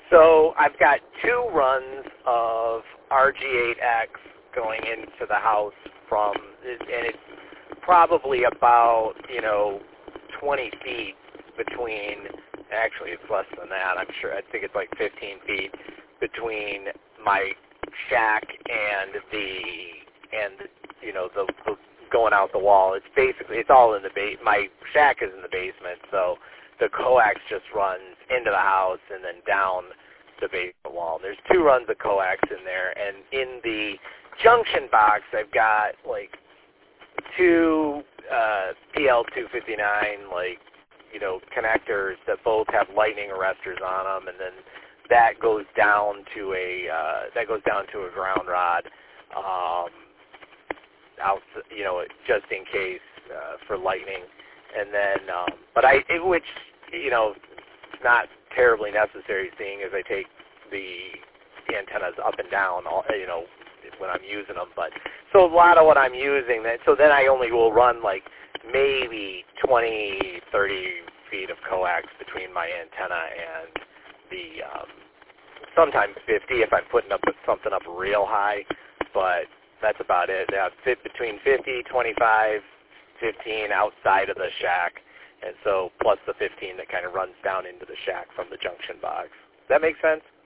So I've got 2 runs of RG8X going into the house from, and it's probably about, 20 feet between, actually it's less than that, I think it's like 15 feet between my shack and the going out the wall. It's all in the my shack is in the basement, so the coax just runs into the house and then down the basement wall. There's 2 runs of coax in there, and in the junction box, I've got like 2 PL259 connectors that both have lightning arresters on them, and then that goes down to a ground rod, out, just in case for lightning, and then which it's not terribly necessary, seeing as I take the antennas up and down, when I'm using them. But so a lot of what I'm using, so then I only will run like maybe 20, 30 feet of coax between my antenna and the, sometimes 50 if I'm putting something up real high, but that's about it. Fit between 50, 25, 15 outside of the shack, and so plus the 15 that kind of runs down into the shack from the junction box. Does that make sense?